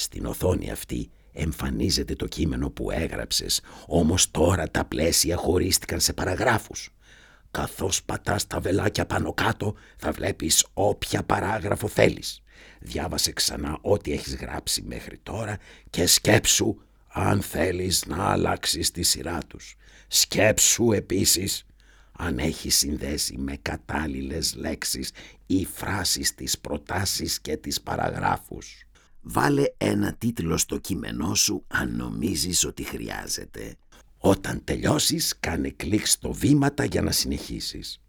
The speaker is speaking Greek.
Στην οθόνη αυτή εμφανίζεται το κείμενο που έγραψες, όμως τώρα τα πλαίσια χωρίστηκαν σε παραγράφους. Καθώς πατάς τα βελάκια πάνω κάτω, θα βλέπεις όποια παράγραφο θέλεις. Διάβασε ξανά ό,τι έχεις γράψει μέχρι τώρα και σκέψου αν θέλεις να αλλάξεις τη σειρά τους. Σκέψου επίσης αν έχεις συνδέσει με κατάλληλες λέξεις ή φράσεις τις προτάσεις και τις παραγράφους. Βάλε ένα τίτλο στο κείμενό σου αν νομίζεις ότι χρειάζεται. Όταν τελειώσεις, κάνε κλικ στο βήματα για να συνεχίσεις.